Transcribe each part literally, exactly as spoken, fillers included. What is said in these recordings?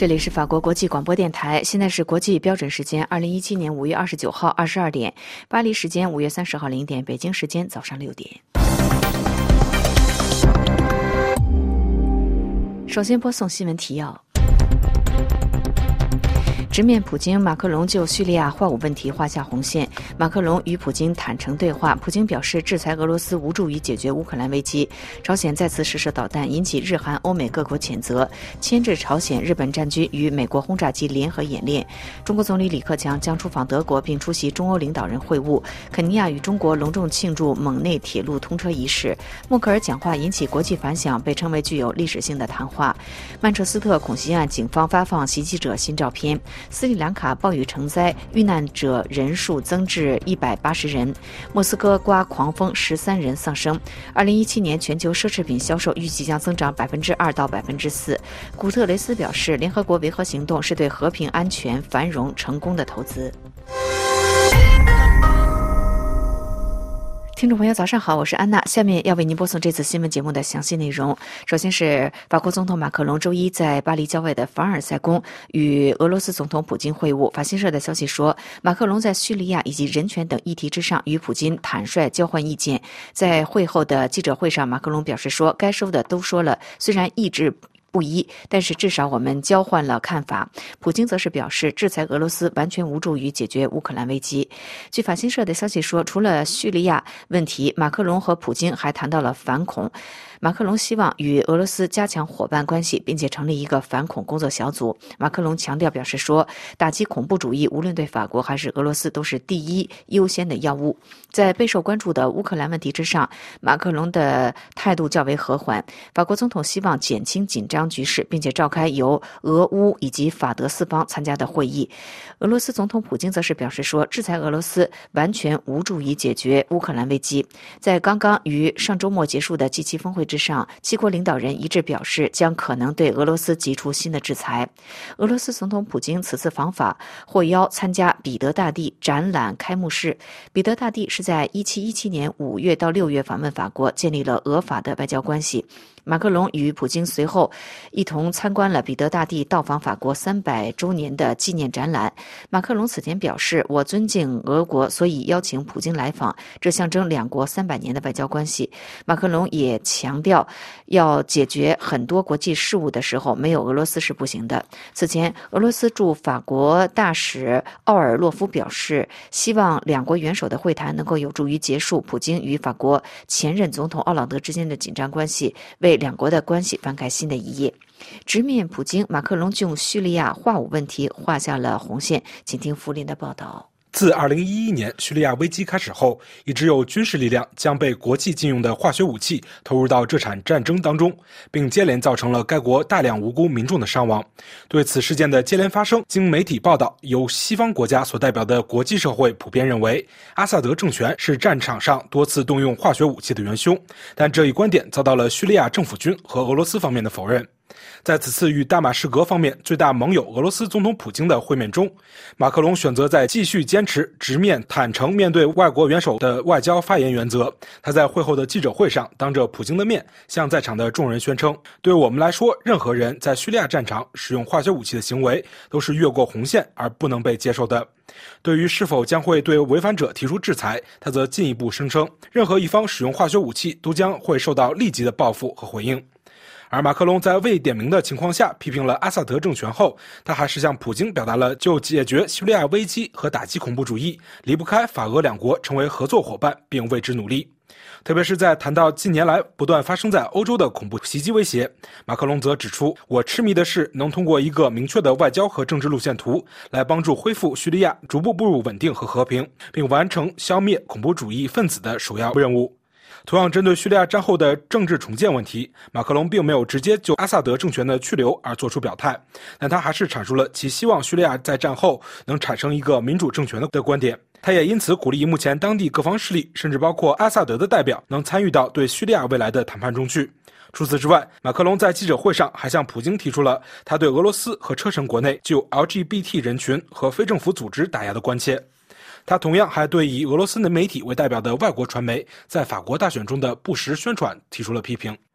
这里是法国国际广播电台，现在是国际标准时间二零一七年五月二十九号二十二点，巴黎时间五月三十号零点，北京时间早上六点。首先播送新闻提要。直面普京，马克龙就叙利亚化武问题画下红线。马克龙与普京坦诚对话，普京表示制裁俄罗斯无助于解决乌克兰危机。朝鲜再次试射导弹，引起日韩欧美各国谴责，牵制朝鲜。日本战机与美国轰炸机联合演练。中国总理李克强将出访德国，并出席中欧领导人会晤。肯尼亚与中国隆重庆祝蒙内铁路通车仪式。默克尔讲话引起国际反响，被称为具有历史性的谈话。曼彻斯特恐袭案，警方发放袭击者新照片。斯里兰卡暴雨成灾，遇难者人数增至一百八十人。莫斯科刮狂风，十三人丧生。二零一七年全球奢侈品销售预计将增长百分之二到百分之四。古特雷斯表示，联合国维和行动是对和平、安全、繁荣、成功的投资。听众朋友早上好，我是安娜，下面要为您播送这次新闻节目的详细内容。首先是法国总统马克龙周一在巴黎郊外的凡尔赛宫与俄罗斯总统普京会晤。法新社的消息说，马克龙在叙利亚以及人权等议题之上与普京坦率交换意见。在会后的记者会上，马克龙表示说，该说的都说了，虽然意志不一，但是至少我们交换了看法。普京则是表示，制裁俄罗斯完全无助于解决乌克兰危机。据法新社的消息说，除了叙利亚问题，马克龙和普京还谈到了反恐。马克龙希望与俄罗斯加强伙伴关系，并且成立一个反恐工作小组。马克龙强调表示说，打击恐怖主义无论对法国还是俄罗斯都是第一优先的要务。在备受关注的乌克兰问题之上，马克龙的态度较为和缓。法国总统希望减轻紧张局势，并且召开由俄乌以及法德四方参加的会议。俄罗斯总统普京则是表示说，制裁俄罗斯完全无助于解决乌克兰危机。在刚刚于上周末结束的 G 七 峰会之上，七国领导人一致表示将可能对俄罗斯提出新的制裁。俄罗斯总统普京此次访法获邀参加彼得大帝展览开幕式。彼得大帝是在一七一七年五月到六月访问法国，建立了俄法的外交关系。马克龙与普京随后一同参观了彼得大帝到访法国三百周年的纪念展览。马克龙此前表示，我尊敬俄国，所以邀请普京来访，这象征两国三百年的外交关系。马克龙也强调，要解决很多国际事务的时候，没有俄罗斯是不行的。此前，俄罗斯驻法国大使奥尔洛夫表示，希望两国元首的会谈能够有助于结束普京与法国前任总统奥朗德之间的紧张关系，为两国的关系翻开新的一页。直面普京，马克龙就叙利亚化武问题画下了红线。请听福林的报道。 自二零一一年叙利亚危机开始后，一直有军事力量将被国际禁用的化学武器投入到这场战争当中，并接连造成了该国大量无辜民众的伤亡。对此事件的接连发生，经媒体报道，由西方国家所代表的国际社会普遍认为，阿萨德政权是战场上多次动用化学武器的元凶，但这一观点遭到了叙利亚政府军和俄罗斯方面的否认。在此次与大马士革方面最大盟友俄罗斯总统普京的会面中，马克龙选择在继续坚持直面坦诚面对外国元首的外交发言原则。他在会后的记者会上当着普京的面向在场的众人宣称，对我们来说，任何人在叙利亚战场使用化学武器的行为都是越过红线而不能被接受的。对于是否将会对违反者提出制裁，他则进一步声称，任何一方使用化学武器都将会受到立即的报复和回应。而马克龙在未点名的情况下批评了阿萨德政权后，他还是向普京表达了就解决叙利亚危机和打击恐怖主义离不开法俄两国成为合作伙伴，并为之努力。特别是在谈到近年来不断发生在欧洲的恐怖袭击威胁，马克龙则指出，我痴迷的是能通过一个明确的外交和政治路线图来帮助恢复叙利亚逐步步入稳定和和平，并完成消灭恐怖主义分子的首要任务。同样针对叙利亚战后的政治重建问题，马克龙并没有直接就阿萨德政权的去留而做出表态，但他还是阐述了其希望叙利亚在战后能产生一个民主政权的观点。他也因此鼓励目前当地各方势力，甚至包括阿萨德的代表，能参与到对叙利亚未来的谈判中去。除此之外，马克龙在记者会上还向普京提出了他对俄罗斯和车臣国内就 L G B T 人群和非政府组织打压的关切。他同样还对以俄罗斯的媒体为代表的外国传媒在法国大选中的不实宣传提出了批评。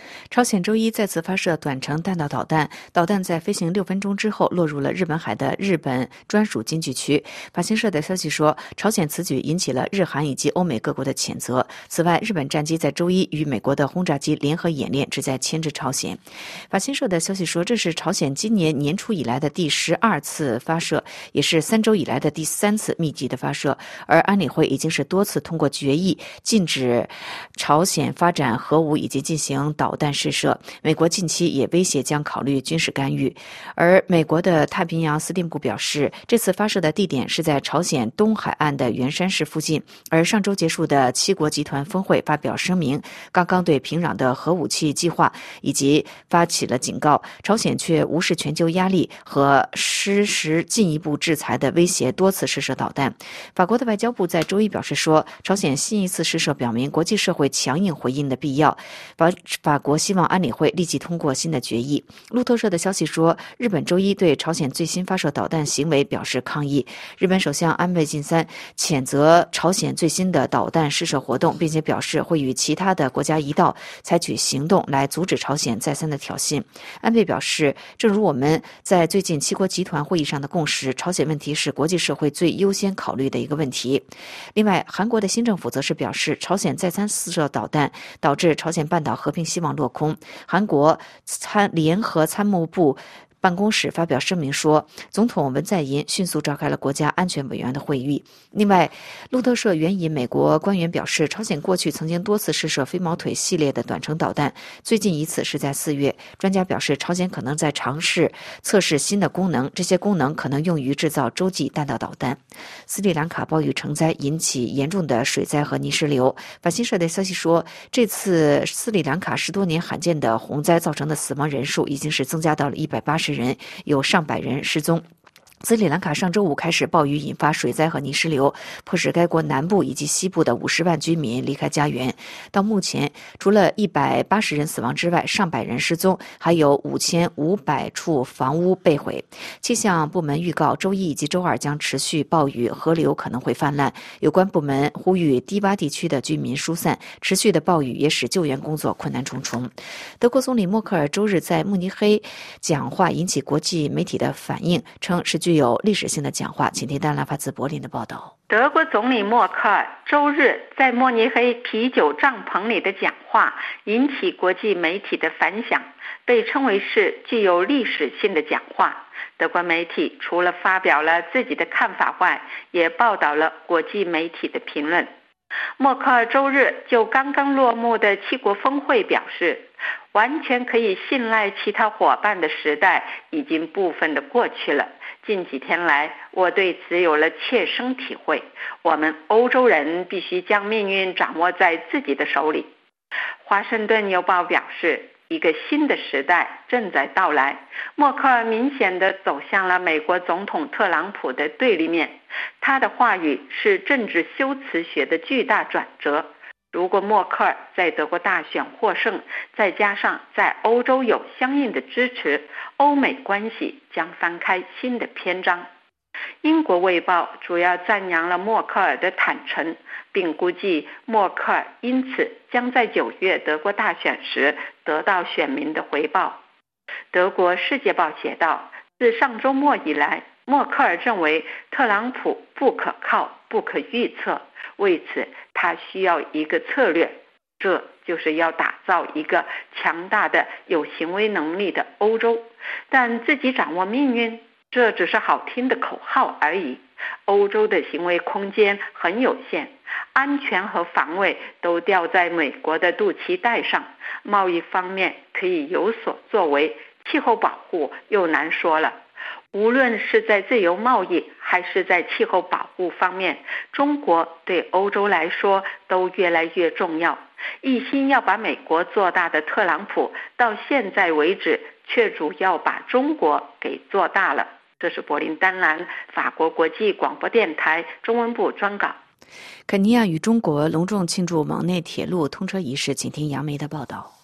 朝鲜周一再次发射短程弹道导弹，导弹在飞行六分钟之后落入了日本海的日本专属经济区。法新社的消息说，朝鲜此举引起了日韩以及欧美各国的谴责。此外，日本战机在周一与美国的轰炸机联合演练，旨在牵制朝鲜。法新社的消息说，这是朝鲜今年年初以来的第十二次发射，也是三周以来的第三次密集的发射。而安理会已经是多次通过决议禁止朝鲜发展核武以及进行导弹试射。美国近期也威胁将考虑军事干预。而美国的太平洋司令部表示，这次发射的地点是在朝鲜东海岸的元山市附近。而上周结束的七国集团峰会发表声明，刚刚对平壤的核武器计划以及发起了警告，朝鲜却无视全球压力和实施进一步制裁的威胁，多次试射导弹。法国的外交部在周一表示说，朝鲜新一次试射表明国际社会强硬回应的必要。法法国希望安理会立即通过新的决议。路透社的消息说，日本周一对朝鲜最新发射导弹行为表示抗议。日本首相安倍晋三谴责朝鲜最新的导弹试射活动，并且表示会与其他的国家一道采取行动来阻止朝鲜再三的挑衅。安倍表示，正如我们在最近七国集团会议上的共识，朝鲜问题是国际社会最优先考虑的一个问题。另外，韩国的新政府则是表示，朝鲜再三试射导弹导致朝鲜半岛和平希望落空。韩国参联合参谋部办公室发表声明说，总统文在寅迅速召开了国家安全委员的会议。另外，路透社援引美国官员表示，朝鲜过去曾经多次试射飞毛腿系列的短程导弹，最近一次是在四月。专家表示，朝鲜可能在尝试测试新的功能，这些功能可能用于制造洲际弹道导弹。斯里兰卡暴雨成灾，引起严重的水灾和泥石流。法新社的消息说，这次斯里兰卡十多年罕见的洪灾造成的死亡人数已经是增加到了一百八十人，有上百人失踪。斯里兰卡上周五开始暴雨引发水灾和泥石流，迫使该国南部以及西部的五十万居民离开家园。到目前，除了一百八十人死亡之外，上百人失踪，还有五千五百处房屋被毁。气象部门预告，周一以及周二将持续暴雨，河流可能会泛滥。有关部门呼吁低洼地区的居民疏散。持续的暴雨也使救援工作困难重重。德国总理默克尔周日在慕尼黑讲话引起国际媒体的反应，称是具有历史性的讲话。请听丹兰发自柏林的报道。 德国总理默克尔周日在慕尼黑啤酒帐篷里的讲话引起国际媒体的反响，被称为是具有历史性的讲话。德国媒体除了发表了自己的看法外，也报道了国际媒体的评论。默克尔周日就刚刚落幕的七国峰会表示，完全可以信赖其他伙伴的时代已经部分的过去了。近几天来，我对此有了切身体会，我们欧洲人必须将命运掌握在自己的手里。华盛顿邮报表示，一个新的时代正在到来。默克尔明显地走向了美国总统特朗普的对立面，他的话语是政治修辞学的巨大转折。如果默克尔在德国大选获胜，再加上在欧洲有相应的支持，欧美关系将翻开新的篇章。英国卫报主要赞扬了默克尔的坦诚，并估计默克尔因此将在九月德国大选时得到选民的回报。德国世界报写道，自上周末以来，默克尔认为特朗普不可靠、不可预测，为此他需要一个策略，这就是要打造一个强大的、有行为能力的欧洲。但自己掌握命运，这只是好听的口号而已。欧洲的行为空间很有限，安全和防卫都掉在美国的肚脐带上，贸易方面可以有所作为，气候保护又难说了。无论是在自由贸易还是在气候保护方面，中国对欧洲来说都越来越重要。一心要把美国做大的特朗普，到现在为止却主要把中国给做大了。这是柏林丹兰法国国际广播电台中文部专稿。 肯尼亚与中国隆重庆祝蒙内铁路通车仪式，请听杨梅的报道。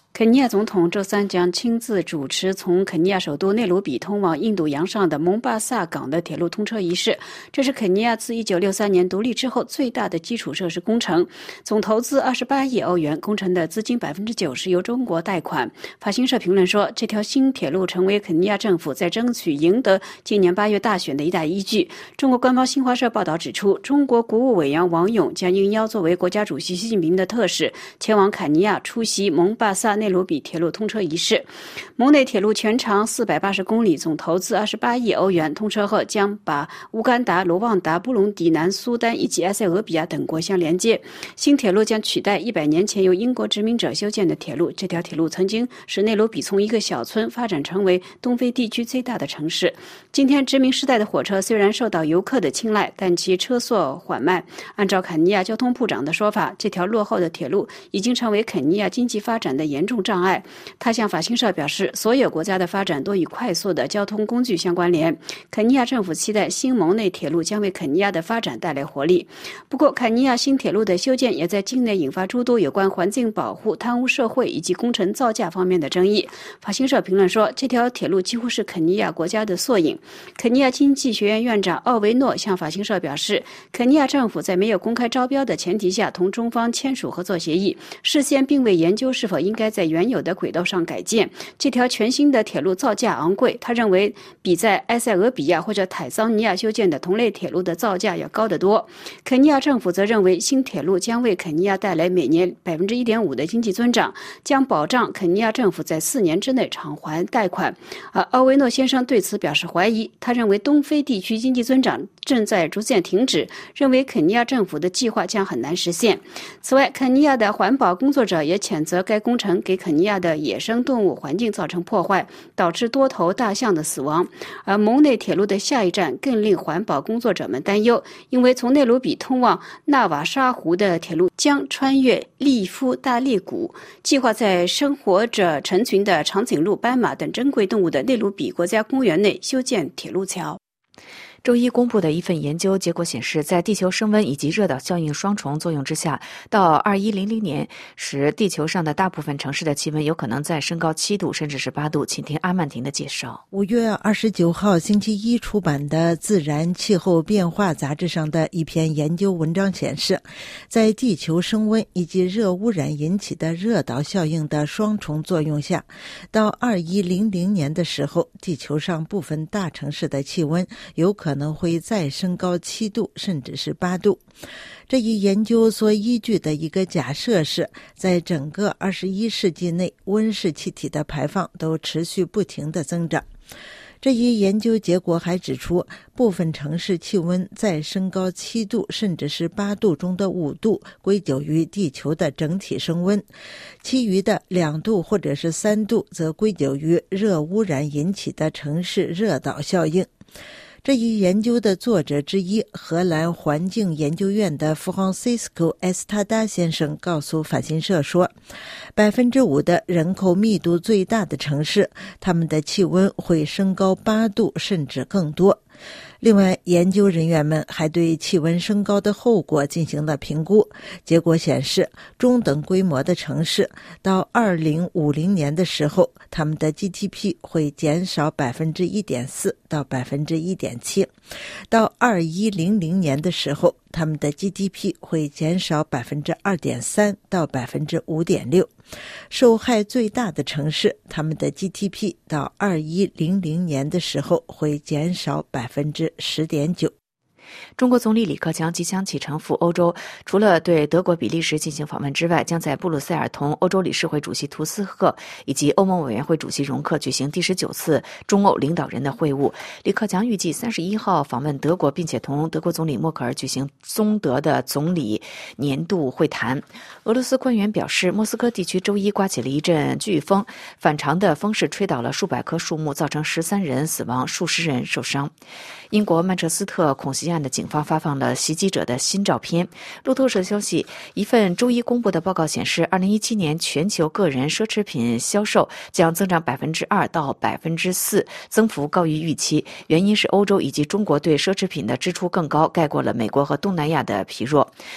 肯尼亚总统周三将亲自主持从肯尼亚首都内罗比通往印度洋上的蒙巴萨港的铁路通车仪式，这是肯尼亚自一九六三年独立之后最大的基础设施工程，总投资二十八亿欧元，工程的资金百分之九十由中国贷款。法新社评论说，这条新铁路成为肯尼亚政府在争取赢得今年八月大选的一大依据。中国官方新华社报道指出，中国国务委员王勇将应邀作为国家主席习近平的特使前往肯尼亚出席蒙巴萨内罗比铁路通车仪式。蒙内铁路全长四百八十公里，总投资二十八亿欧元，通车后将把乌干达、罗旺达、布隆迪、南苏丹以及埃塞俄比亚等国相连接。新铁路将取代一百年前由英国殖民者修建的铁路。这条铁路曾经使内罗比从一个小村发展成为东非地区最大的城市。今天殖民时代的火车虽然受到游客的青睐，但其车速缓慢。按照肯尼亚交通部长的说法，这条落后的铁路已经成为肯尼亚经济发展的严重障碍。他向法新社表示，所有国家的发展都与快速的交通工具相关联。肯尼亚政府期待新蒙内铁路将为肯尼亚的发展带来活力。不过，肯尼亚新铁路的修建也在境内引发诸多有关环境保护、贪污社会以及工程造价方面的争议。法新社评论说，这条铁路几乎是肯尼亚国家的缩影。肯尼亚经济学院院长奥维诺向法新社表示，肯尼亚政府在没有公开招标的前提下同中方签署合作协议，事先并未研究是否应该在原有的轨道上改建。这条全新的铁路造价昂贵，他认为比在埃塞俄比亚或者坦桑尼亚修建的同类铁路的造价要高得多。肯尼亚政府则认为新铁路将为肯尼亚带来每年 百分之一点五 的经济增长，将保障肯尼亚政府在四年之内偿还贷款。而奥维诺先生对此表示怀疑，他认为东非地区经济增长正在逐渐停止，认为肯尼亚政府的计划将很难实现。此外，肯尼亚的环保工作者也谴责该工程给肯尼亚的野生动物环境造成破坏，导致多头大象的死亡。而蒙内铁路的下一站更令环保工作者们担忧，因为从内罗比通往纳瓦沙湖的铁路将穿越利夫大裂谷，计划在生活着成群的长颈鹿、斑马等珍贵动物的内罗比国家公园内修建铁路桥。 周一公布的一份研究结果显示，在地球升温以及热岛效应双重作用之下，到二一零零年时，地球上的大部分城市的气温有可能再升高七度甚至是八度。请听阿曼婷的介绍。 五月二十九号星期一出版的《自然气候变化》杂志上的一篇研究文章显示，在地球升温以及热污染引起的热岛效应的双重作用下，到二一零零年的时候，地球上部分大城市的气温有可能可能会再升高七度甚至是八度。这一研究所依据的一个假设是，在整个二十一世纪内，温室气体的排放都持续不停地增长。这一研究结果还指出，部分城市气温在升高七度甚至是八度中的五度归咎于地球的整体升温，其余的两度或者是三度则归咎于热污染引起的城市热岛效应。这一研究的作者之一，荷兰环境研究院的 Francisco Estada 先生告诉法新社说， 百分之五 的人口密度最大的城市，他们的气温会升高八度甚至更多。另外，研究人员们还对气温升高的后果进行了评估，结果显示，中等规模的城市到二零五零年的时候，他们的 G D P 会减少 百分之一点四 到 百分之一点七， 到二一零零年的时候，他们的 G D P 会减少 百分之二点三 到 百分之五点六。 受害最大的城市，他们的 G D P 到二一零零年的时候会减少 百分之十点九。 中国总理李克强即将启程赴欧洲，除了对德国、比利时进行访问之外，将在布鲁塞尔同欧洲理事会主席图斯克以及欧盟委员会主席容克举行第十九次中欧领导人的会晤。李克强预计三十一号访问德国，并且同德国总理默克尔举行中德的总理年度会谈。俄罗斯官员表示，莫斯科地区周一刮起了一阵飓风，反常的风势吹倒了数百棵树木，造成十三人死亡，数十人受伤。英国曼彻斯特恐袭案的警方发放了袭击者的新照片。路透社消息，一份周一公布的报告显示，二零一七年全球个人奢侈品销售将增长 百分之二 到 百分之四， 增幅高于预期。原因是欧洲以及中国对奢侈品的支出更高，盖过了美国和东南亚的疲弱。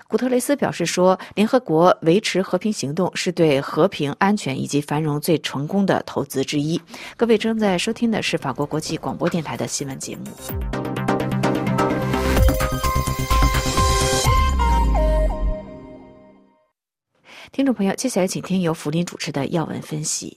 古特雷斯表示说，联合国维持和平行动是对和平、安全以及繁荣最成功的投资之一。各位正在收听的是法国国际广播电台的新闻节目。听众朋友，接下来请听由福林主持的要闻分析。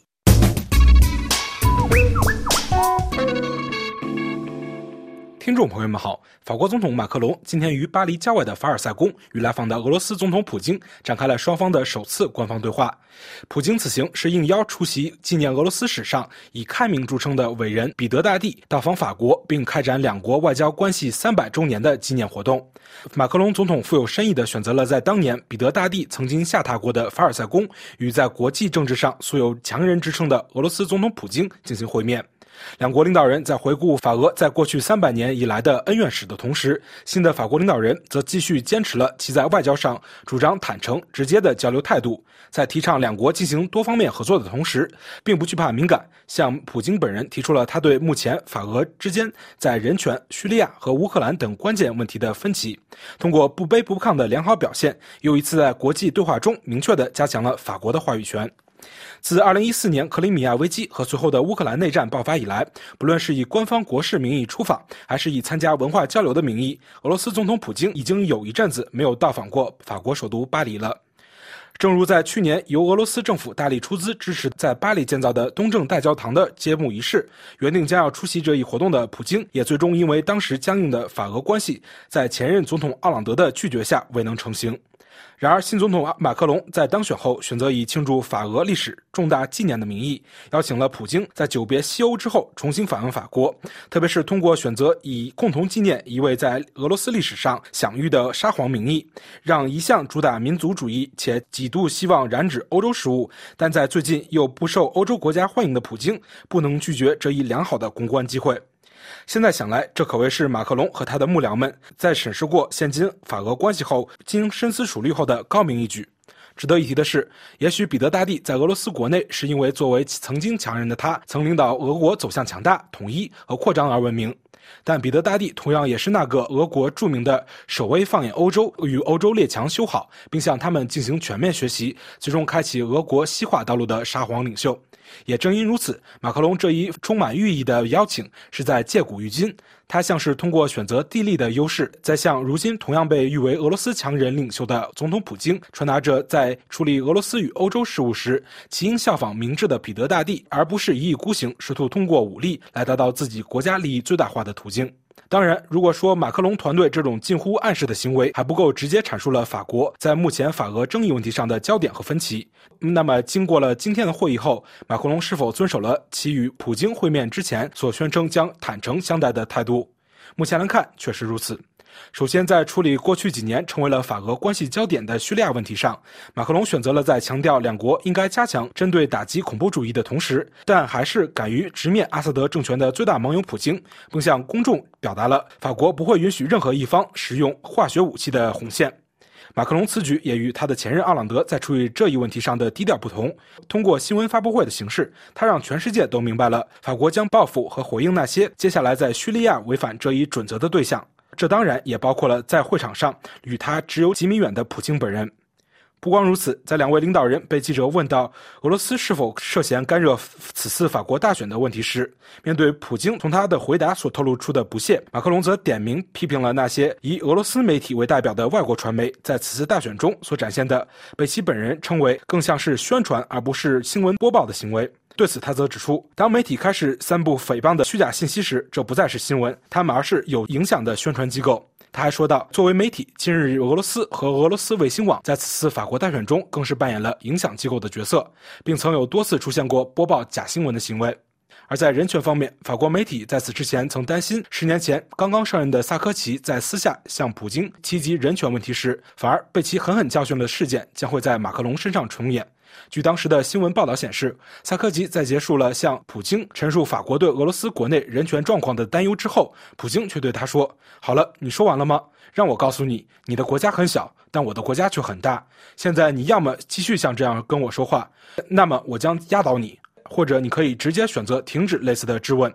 听众朋友们好，法国总统马克龙今天于巴黎郊外的凡尔赛宫与来访的俄罗斯总统普京展开了双方的首次官方对话。普京此行是应邀出席纪念俄罗斯史上以开明著称的伟人彼得大帝到访法国，并开展两国外交关系三百周年的纪念活动。马克龙总统富有深意地选择了在当年彼得大帝曾经下榻过的凡尔赛宫，与在国际政治上素有强人之称的俄罗斯总统普京进行会面。两国领导人在回顾法俄在过去三百年以来的恩怨史的同时，新的法国领导人则继续坚持了其在外交上主张坦诚直接的交流态度，在提倡两国进行多方面合作的同时，并不惧怕敏感，向普京本人提出了他对目前法俄之间在人权、叙利亚和乌克兰等关键问题的分歧，通过不卑不亢的良好表现，又一次在国际对话中明确地加强了法国的话语权。自二零一四年克里米亚危机和随后的乌克兰内战爆发以来，不论是以官方国事名义出访，还是以参加文化交流的名义，俄罗斯总统普京已经有一阵子没有到访过法国首都巴黎了。正如在去年由俄罗斯政府大力出资支持在巴黎建造的东正大教堂的揭幕仪式，原定将要出席这一活动的普京也最终因为当时僵硬的法俄关系，在前任总统奥朗德的拒绝下未能成行。然而新总统马克龙在当选后选择以庆祝法俄历史重大纪念的名义，邀请了普京在久别西欧之后重新访问法国，特别是通过选择以共同纪念一位在俄罗斯历史上享誉的沙皇名义，让一向主打民族主义且几度希望染指欧洲事务，但在最近又不受欧洲国家欢迎的普京不能拒绝这一良好的公关机会。现在想来，这可谓是马克龙和他的幕僚们在审视过现今法俄关系后经深思熟虑后的高明一举。值得一提的是，也许彼得大帝在俄罗斯国内是因为作为曾经强人的他曾领导俄国走向强大、统一和扩张而闻名，但彼得大帝同样也是那个俄国著名的首位放眼欧洲，与欧洲列强修好，并向他们进行全面学习，最终开启俄国西化道路的沙皇领袖。也正因如此，马克龙这一充满寓意的邀请是在借古喻今，他像是通过选择地利的优势，在向如今同样被誉为俄罗斯强人领袖的总统普京传达着在处理俄罗斯与欧洲事务时其应效仿明智的彼得大帝，而不是一意孤行试图通过武力来达到自己国家利益最大化的途径。当然，如果说马克龙团队这种近乎暗示的行为还不够直接阐述了法国在目前法俄争议问题上的焦点和分歧，那么经过了今天的会议后，马克龙是否遵守了其与普京会面之前所宣称将坦诚相待的态度？目前来看，确实如此。首先，在处理过去几年成为了法俄关系焦点的叙利亚问题上，马克龙选择了在强调两国应该加强针对打击恐怖主义的同时，但还是敢于直面阿萨德政权的最大盟友普京，并向公众表达了法国不会允许任何一方使用化学武器的红线。马克龙此举也与他的前任奥朗德在处理这一问题上的低调不同。通过新闻发布会的形式，他让全世界都明白了法国将报复和回应那些接下来在叙利亚违反这一准则的对象。这当然也包括了在会场上与他只有几米远的普京本人。不光如此，在两位领导人被记者问到俄罗斯是否涉嫌干扰此次法国大选的问题时，面对普京从他的回答所透露出的不屑，马克龙则点名批评了那些以俄罗斯媒体为代表的外国传媒在此次大选中所展现的被其本人称为更像是宣传而不是新闻播报的行为。对此他则指出，当媒体开始散布诽谤的虚假信息时，这不再是新闻，他们而是有影响的宣传机构。他还说道，作为媒体，今日俄罗斯和俄罗斯卫星网在此次法国大选中更是扮演了影响机构的角色，并曾有多次出现过播报假新闻的行为。而在人权方面，法国媒体在此之前曾担心十年前刚刚上任的萨科齐在私下向普京提及人权问题时，反而被其狠狠教训的事件将会在马克龙身上重演。据当时的新闻报道显示，萨科齐在结束了向普京陈述法国对俄罗斯国内人权状况的担忧之后，普京却对他说，好了，你说完了吗？让我告诉你，你的国家很小，但我的国家却很大，现在你要么继续像这样跟我说话，那么我将压倒你，或者你可以直接选择停止类似的质问。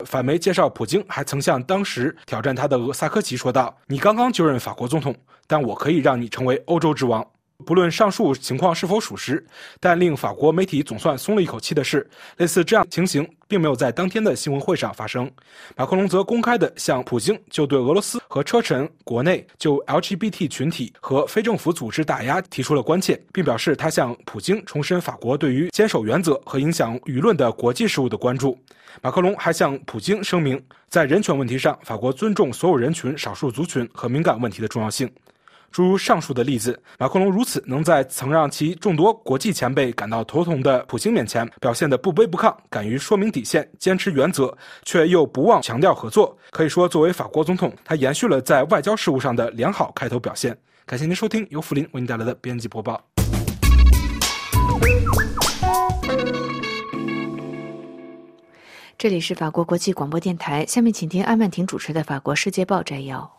反媒介绍普京还曾向当时挑战他的俄萨科齐说道：“你刚刚就任法国总统，但我可以让你成为欧洲之王。”不论上述情况是否属实，但令法国媒体总算松了一口气的是，类似这样情形并没有在当天的新闻会上发生。马克龙则公开地向普京就对俄罗斯和车臣国内就 L G B T 群体和非政府组织打压提出了关切，并表示他向普京重申法国对于坚守原则和影响舆论的国际事务的关注。马克龙还向普京声明，在人权问题上，法国尊重所有人群、少数族群和敏感问题的重要性。诸如上述的例子，马克龙如此能在曾让其众多国际前辈感到头疼的普京面前表现得不卑不亢，敢于说明底线，坚持原则，却又不忘强调合作。可以说，作为法国总统，他延续了在外交事务上的良好开头表现。感谢您收听由福林为您带来的编辑播报。 这里是法国国际广播电台，下面请听安曼婷主持的法国世界报摘要。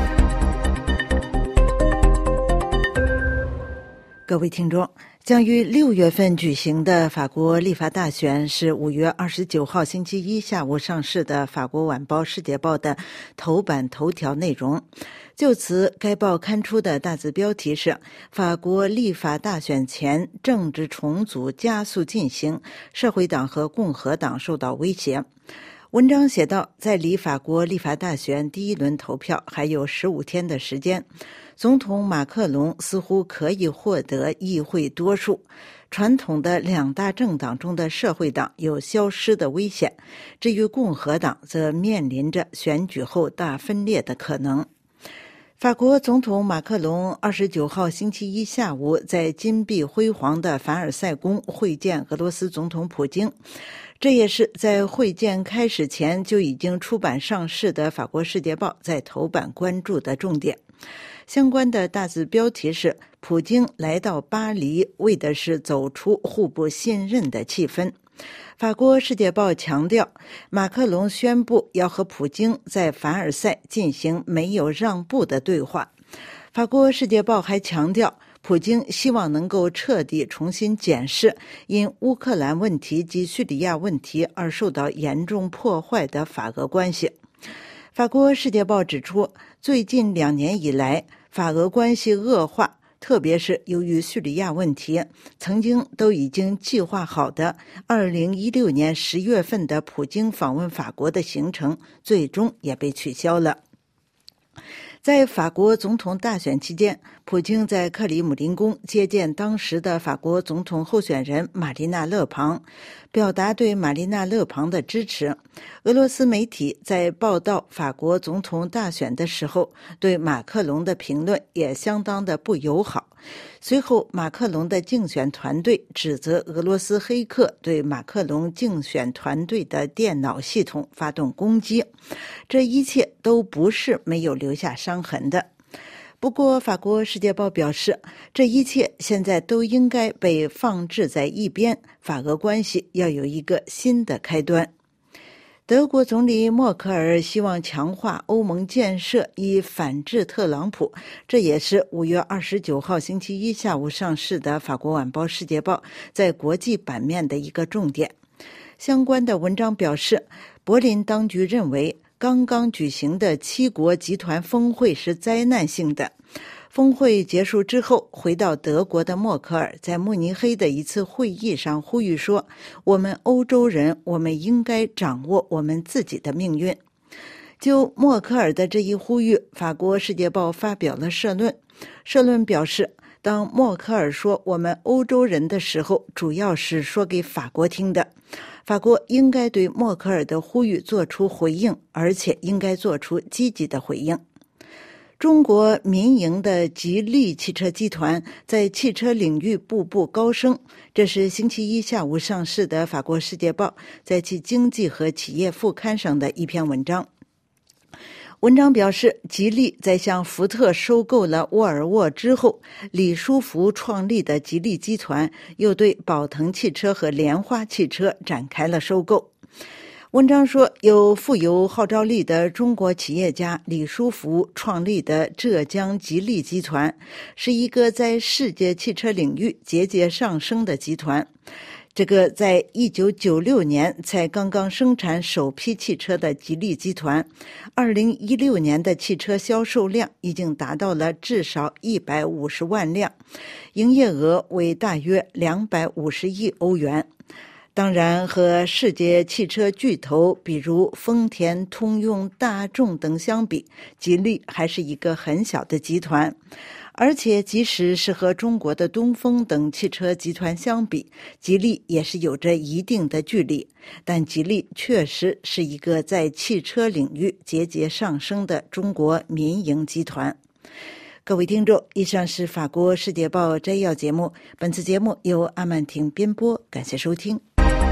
各位听众，将于六月份举行的法国立法大选是五月二十九号星期一下午上市的法国晚报《世界报》的头版头条内容。就此，该报刊出的大字标题是“法国立法大选前政治重组加速进行，社会党和共和党受到威胁”。文章写道，在离法国立法大选第一轮投票还有十五天的时间，总统马克龙似乎可以获得议会多数，传统的两大政党中的社会党有消失的危险，至于共和党则面临着选举后大分裂的可能。法国总统马克龙二十九号星期一下午在金碧辉煌的凡尔赛宫会见俄罗斯总统普京，这也是在会见开始前就已经出版上市的法国《世界报》在头版关注的重点。相关的大字标题是“普京来到巴黎，为的是走出互不信任的气氛”。法国《世界报》强调，马克龙宣布要和普京在凡尔赛进行没有让步的对话。法国《世界报》还强调，普京希望能够彻底重新检视因乌克兰问题及叙利亚问题而受到严重破坏的法俄关系。法国《世界报》指出，最近两年以来，法俄关系恶化，特别是由于叙利亚问题，曾经都已经计划好的二零一六年十月份的普京访问法国的行程，最终也被取消了。在法国总统大选期间，普京在克里姆林宫接见当时的法国总统候选人玛丽娜·勒庞，表达对玛丽娜·勒庞的支持。俄罗斯媒体在报道法国总统大选的时候，对马克龙的评论也相当的不友好。随后，马克龙的竞选团队指责俄罗斯黑客对马克龙竞选团队的电脑系统发动攻击，这一切都不是没有留下伤痕的。不过，法国《世界报》表示，这一切现在都应该被放置在一边，法俄关系要有一个新的开端。德国总理默克尔希望强化欧盟建设以反制特朗普，这也是五月二十九号星期一下午上市的法国晚报《世界报》在国际版面的一个重点。相关的文章表示，柏林当局认为刚刚举行的七国集团峰会是灾难性的。峰会结束之后，回到德国的默克尔在慕尼黑的一次会议上呼吁说，我们欧洲人，我们应该掌握我们自己的命运。就默克尔的这一呼吁，法国《世界报》发表了社论。社论表示，当默克尔说我们欧洲人的时候，主要是说给法国听的。法国应该对默克尔的呼吁做出回应，而且应该做出积极的回应。中国民营的吉利汽车集团在汽车领域步步高升，这是星期一下午上市的法国《世界报》在其经济和企业副刊上的一篇文章。文章表示，吉利在向福特收购了沃尔沃之后，李书福创立的吉利集团又对宝腾汽车和莲花汽车展开了收购。 文章说，有富有号召力的中国企业家李书福创立的浙江吉利集团，是一个在世界汽车领域节节上升的集团。这个在一九九六年才刚刚生产首批汽车的吉利集团，二零一六年的汽车销售量已经达到了至少一百五十万辆，营业额为大约两百五十亿欧元。当然，和世界汽车巨头比如丰田、通用、大众等相比，吉利还是一个很小的集团。而且即使是和中国的东风等汽车集团相比，吉利也是有着一定的距离，但吉利确实是一个在汽车领域节节上升的中国民营集团。各位听众，以上是法国世界报摘要节目，本次节目由阿曼婷编播，感谢收听。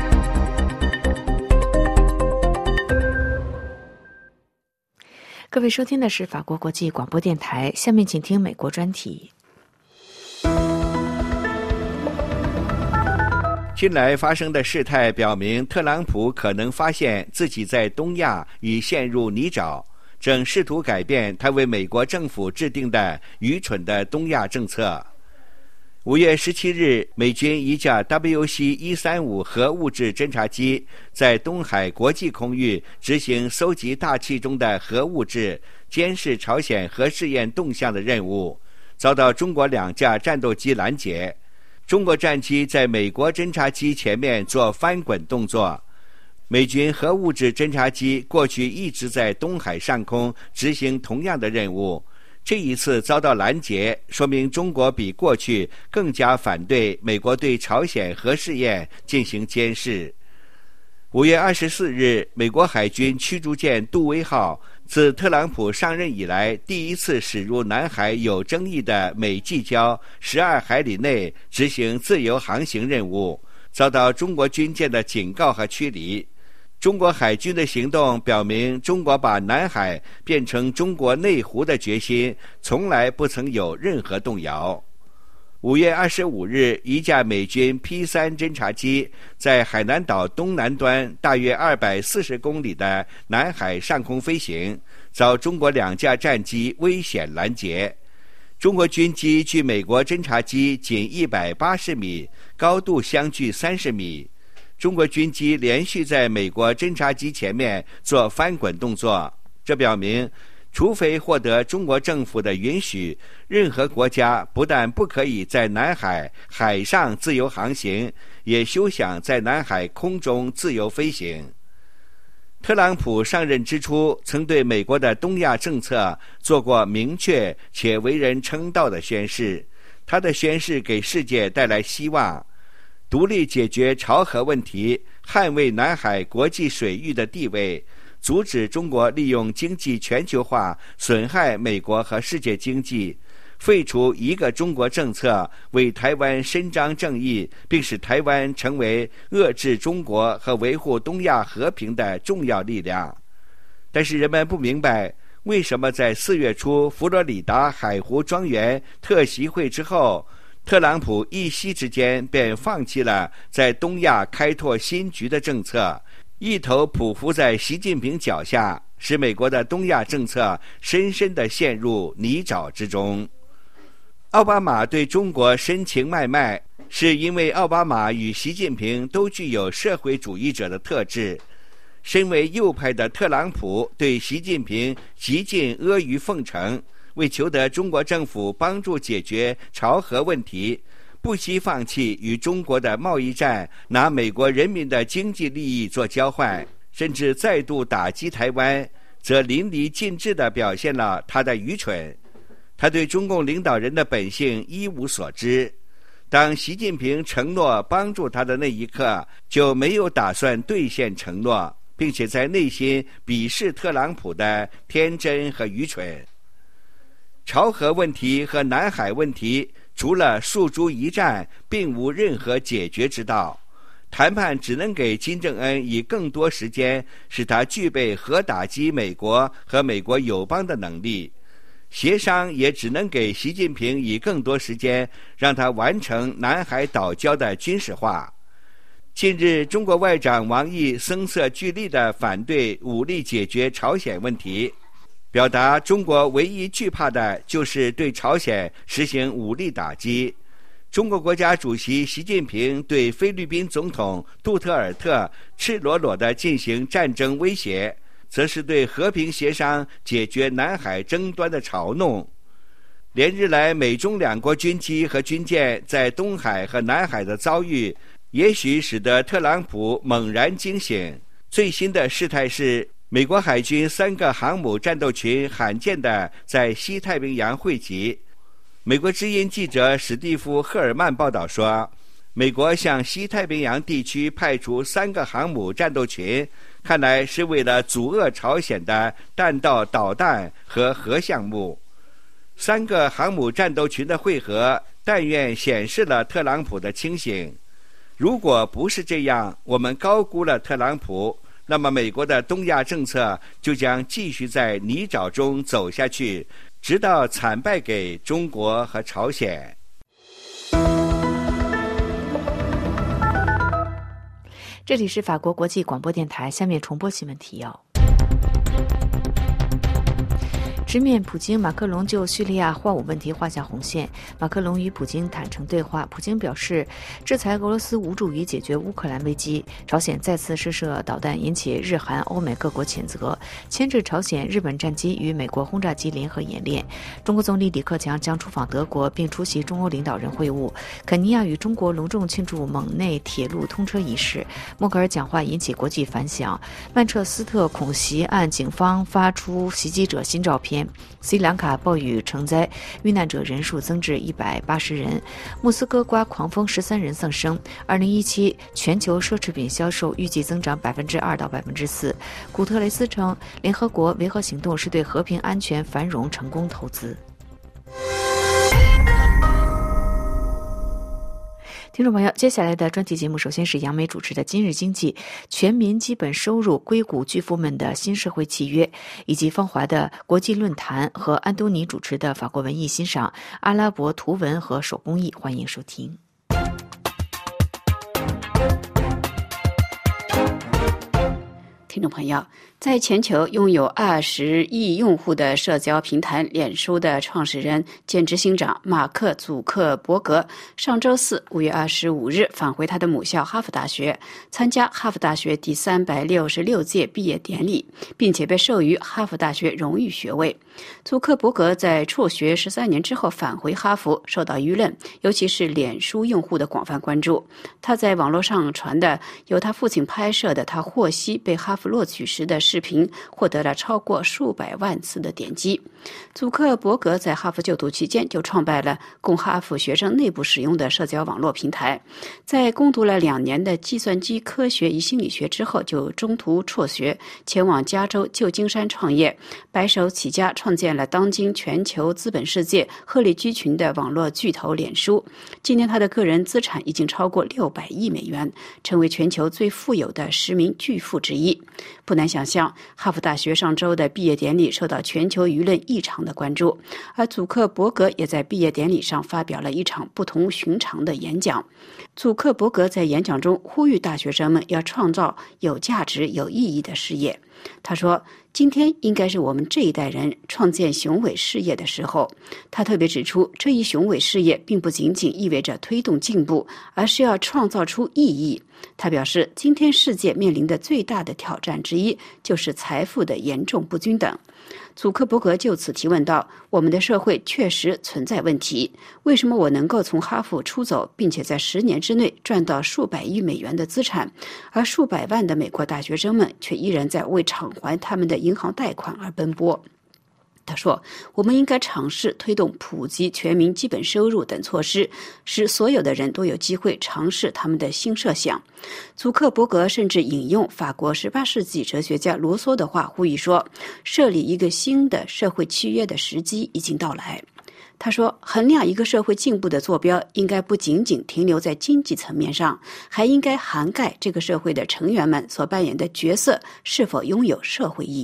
各位收听的是法国国际广播电台，下面请听美国专题。 近来发生的事态表明，特朗普可能发现自己在东亚已陷入泥沼，正试图改变他为美国政府制定的愚蠢的东亚政策。五月十七日，美军一架 W C 一三五核物质侦察机在东海国际空域执行搜集大气中的核物质、监视朝鲜核试验动向的任务，遭到中国两架战斗机拦截。中国战机在美国侦察机前面做翻滚动作。美军核物质侦察机过去一直在东海上空执行同样的任务，这一次遭到拦截，说明中国比过去更加反对美国对朝鲜核试验进行监视。五月二十四日，美国海军驱逐舰杜威号自特朗普上任以来第一次驶入南海有争议的美济礁十二海里内执行自由航行任务，遭到中国军舰的警告和驱离。中国海军的行动表明，中国把南海变成中国内湖的决心从来不曾有任何动摇。五月二十五日，一架美军 P 三 侦察机在海南岛东南端大约二百四十公里的南海上空飞行，遭中国两架战机危险拦截。中国军机距美国侦察机仅一百八十米，高度相距三十米。中国军机连续在美国侦察机前面做翻滚动作，这表明除非获得中国政府的允许，任何国家不但不可以在南海海上自由航行，也休想在南海空中自由飞行。特朗普上任之初曾对美国的东亚政策做过明确且为人称道的宣示，他的宣示给世界带来希望，独立解决朝核问题，捍卫南海国际水域的地位，阻止中国利用经济全球化损害美国和世界经济，废除一个中国政策，为台湾伸张正义，并使台湾成为遏制中国和维护东亚和平的重要力量。但是人们不明白，为什么在四月初佛罗里达海湖庄园特席会之后，特朗普一夕之间便放弃了在东亚开拓新局的政策，一头匍匐在习近平脚下，使美国的东亚政策深深地陷入泥沼之中。奥巴马对中国深情脉脉，是因为奥巴马与习近平都具有社会主义者的特质。身为右派的特朗普对习近平极尽阿谀奉承，为求得中国政府帮助解决朝核问题，不惜放弃与中国的贸易战，拿美国人民的经济利益做交换，甚至再度打击台湾，则淋漓尽致地表现了他的愚蠢。他对中共领导人的本性一无所知，当习近平承诺帮助他的那一刻，就没有打算兑现承诺，并且在内心鄙视特朗普的天真和愚蠢。朝核问题和南海问题除了诉诸一战，并无任何解决之道。谈判只能给金正恩以更多时间，使他具备核打击美国和美国友邦的能力。协商也只能给习近平以更多时间，让他完成南海岛礁的军事化。 近日，中国外长王毅声色俱厉地反对武力解决朝鲜问题，表达中国唯一惧怕的就是对朝鲜实行武力打击。中国国家主席习近平对菲律宾总统杜特尔特赤裸裸地进行战争威胁，则是对和平协商解决南海争端的嘲弄。连日来，美中两国军机和军舰在东海和南海的遭遇，也许使得特朗普猛然惊醒。最新的事态是，美国海军三个航母战斗群罕见地在西太平洋汇集。美国之音记者史蒂夫·赫尔曼报道说，美国向西太平洋地区派出三个航母战斗群，看来是为了阻遏朝鲜的弹道导弹和核项目。三个航母战斗群的会合，但愿显示了特朗普的清醒。如果不是这样，我们高估了特朗普，那么美国的东亚政策就将继续在泥沼中走下去，直到惨败给中国和朝鲜。 这里是法国国际广播电台，下面重播新闻提要。直面普京，马克龙就叙利亚化武问题画下红线。马克龙与普京坦诚对话，普京表示，制裁俄罗斯无助于解决乌克兰危机。朝鲜再次试射导弹，引起日韩欧美各国谴责，牵制朝鲜日本战机与美国轰炸机联合演练。中国总理李克强将出访德国，并出席中欧领导人会晤。肯尼亚与中国隆重庆祝蒙内铁路通车仪式。默克尔讲话引起国际反响。曼彻斯特恐袭案，警方发出袭击者新照片。斯里兰卡暴雨成灾，遇难者人数增至一百八十人。莫斯科刮狂风，十三人丧生。二零一七全球奢侈品销售预计增长百分之二到百分之四。古特雷斯称，联合国维和行动是对和平、安全、繁荣成功投资。听众朋友，接下来的专题节目首先是杨梅主持的《今日经济》，全民基本收入、硅谷巨富们的新社会契约，以及芳华的国际论坛和安东尼主持的法国文艺欣赏、阿拉伯图文和手工艺。欢迎收听。 听众朋友，在全球拥有二十亿用户的社交平台脸书的创始人兼执行长马克·祖克伯格上周四五月二十五日返回他的母校哈佛大学，参加哈佛大学第三百六十六届毕业典礼，并且被授予哈佛大学荣誉学位。祖克伯格在辍学十三年之后返回哈佛，受到舆论，尤其是脸书用户的广泛关注。他在网络上传的由他父亲拍摄的他获悉被哈佛录取时的视频，获得了超过数百万次的点击。祖克伯格在哈佛就读期间就创办了供哈佛学生内部使用的社交网络平台，在攻读了两年的计算机科学与心理学之后，就中途辍学，前往加州旧金山创业，白手起家创建了当今全球资本世界鹤立鸡群的网络巨头脸书。今年他的个人资产已经超过六百亿美元，成为全球最富有的十名巨富之一。不难想象，哈佛大学上周的毕业典礼受到全球舆论异常的关注，而祖克伯格也在毕业典礼上发表了一场不同寻常的演讲。祖克伯格在演讲中呼吁大学生们要创造有价值、有意义的事业。他说，今天应该是我们这一代人创建雄伟事业的时候。他特别指出，这一雄伟事业并不仅仅意味着推动进步，而是要创造出意义。他表示，今天世界面临的最大的挑战之一就是财富的严重不均等。祖克伯格就此提问道，我们的社会确实存在问题，为什么我能够从哈佛出走，并且在十年之内赚到数百亿美元的资产，而数百万的美国大学生们却依然在为偿还他们的银行贷款而奔波？他说，我们应该尝试推动普及全民基本收入等措施，使所有的人都有机会尝试他们的新设想。祖克伯格甚至引用法国十八世纪哲学家罗梭的话，呼吁说，设立一个新的社会契约的时机已经到来。他说，衡量一个社会进步的坐标应该不仅仅停留在经济层面上，还应该涵盖这个社会的成员们所扮演的角色是否拥有社会意义。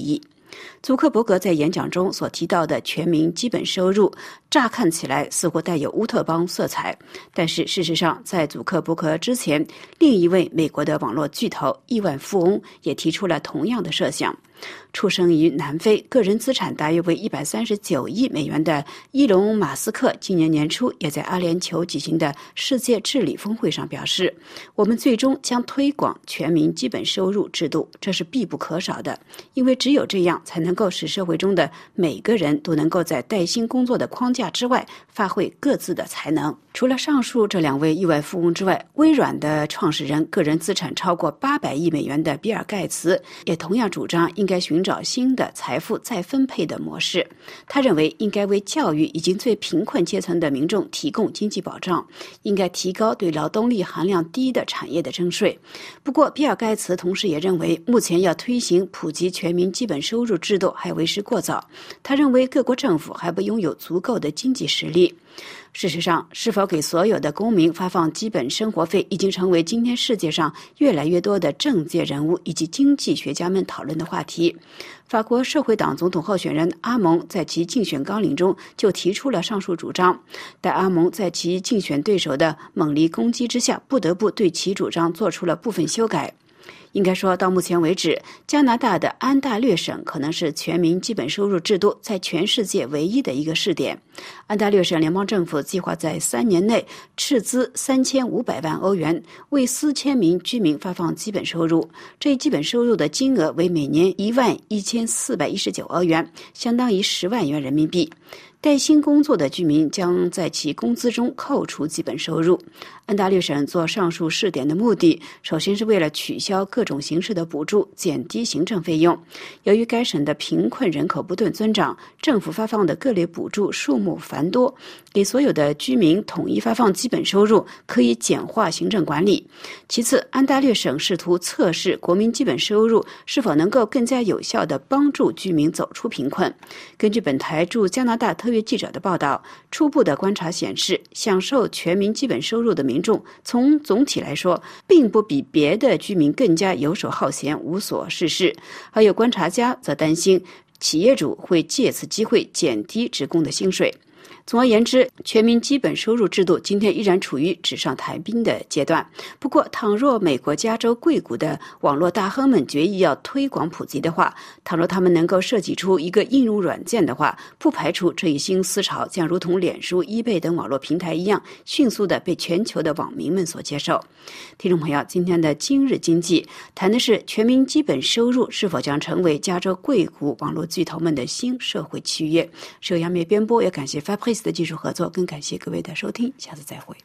祖克伯格在演讲中所提到的全民基本收入，乍看起来似乎带有乌托邦色彩，但是事实上，在祖克伯格之前，另一位美国的网络巨头亿万富翁也提出了同样的设想。出生于南非，个人资产大约为一百三十九亿美元的伊隆·马斯克，今年年初也在阿联酋举行的世界治理峰会上表示，我们最终将推广全民基本收入制度，这是必不可少的，因为只有这样才能够使社会中的每个人都能够在带薪工作的框架之外发挥各自的才能。除了上述这两位亿万富翁之外，微软的创始人、个人资产超过八百亿美元的比尔·盖茨也同样主张应该寻找新的财富再分配的模式。他认为应该为教育以及最贫困阶层的民众提供经济保障，应该提高对劳动力含量低的产业的征税。不过，比尔·盖茨同时也认为，目前要推行普及全民基本收入制度还为时过早。他认为各国政府还不拥有足够的经济实力。事实上，是否给所有的公民发放基本生活费，已经成为今天世界上越来越多的政界人物以及经济学家们讨论的话题。法国社会党总统候选人阿蒙在其竞选纲领中就提出了上述主张，但阿蒙在其竞选对手的猛烈攻击之下，不得不对其主张做出了部分修改。应该说，到目前为止，加拿大的安大略省可能是全民基本收入制度在全世界唯一的一个试点。安大略省联邦政府计划在三年内斥资三千五百万欧元，为四千名居民发放基本收入。这一基本收入的金额为每年一万一千四百一十九欧元，相当于十万元人民币。带薪工作的居民将在其工资中扣除基本收入。安大略省做上述试点的目的，首先是为了取消各种形式的补助，减低行政费用。由于该省的贫困人口不断增长，政府发放的各类补助数目繁多，给所有的居民统一发放基本收入，可以简化行政管理。其次，安大略省试图测试国民基本收入是否能够更加有效地帮助居民走出贫困。根据本台驻加拿大特约记者的报道，初步的观察显示，享受全民基本收入的民众从总体来说并不比别的居民更加游手好闲、无所事事。而有观察家则担心企业主会借此机会减低职工的薪水。总而言之，全民基本收入制度今天依然处于纸上谈兵的阶段。不过，倘若美国加州硅谷的网络大亨们决意要推广普及的话，倘若他们能够设计出一个应用软件的话，不排除这一新思潮将如同脸书、eBay 等网络平台一样，迅速地被全球的网民们所接受。听众朋友，今天的今日经济谈的是全民基本收入是否将成为加州硅谷网络巨头们的新社会契约。是由杨梅编播，也感谢 Fabrice的技术合作，更感谢各位的收听，下次再会。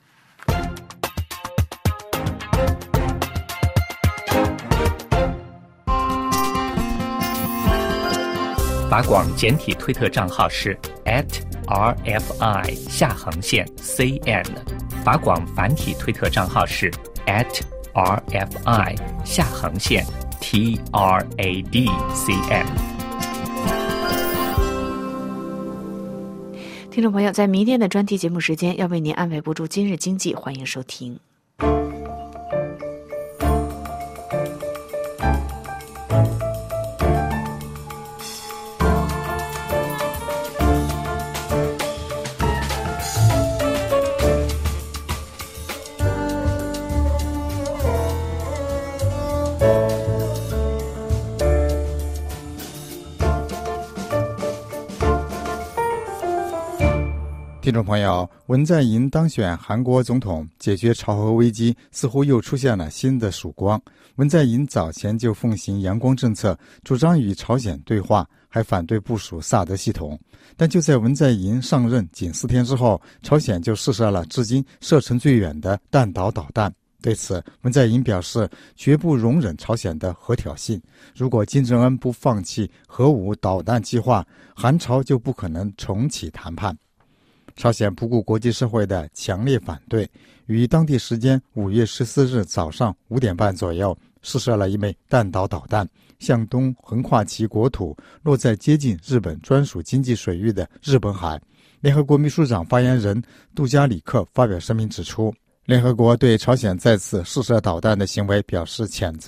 法广简体推特账号是 at r f i 下横线 c n， 法广繁体推特账号是 at r f i 下横线 t r a d c n。 听众朋友，在明天的专题节目时间，要为您安排播出今日经济，欢迎收听。 听众朋友，文在寅当选韩国总统，解决朝核危机似乎又出现了新的曙光。文在寅早前就奉行阳光政策，主张与朝鲜对话，还反对部署萨德系统。但就在文在寅上任仅四天之后，朝鲜就试射了至今射程最远的弹道导弹。对此，文在寅表示绝不容忍朝鲜的核挑衅，如果金正恩不放弃核武导弹计划，韩朝就不可能重启谈判。朝鲜不顾国际社会的强烈反对，于当地时间五月十四日早上五点半左右试射了一枚弹道导弹，向东横跨其国土，落在接近日本专属经济水域的日本海。联合国秘书长发言人杜加里克发表声明指出，联合国对朝鲜再次试射导弹的行为表示谴责，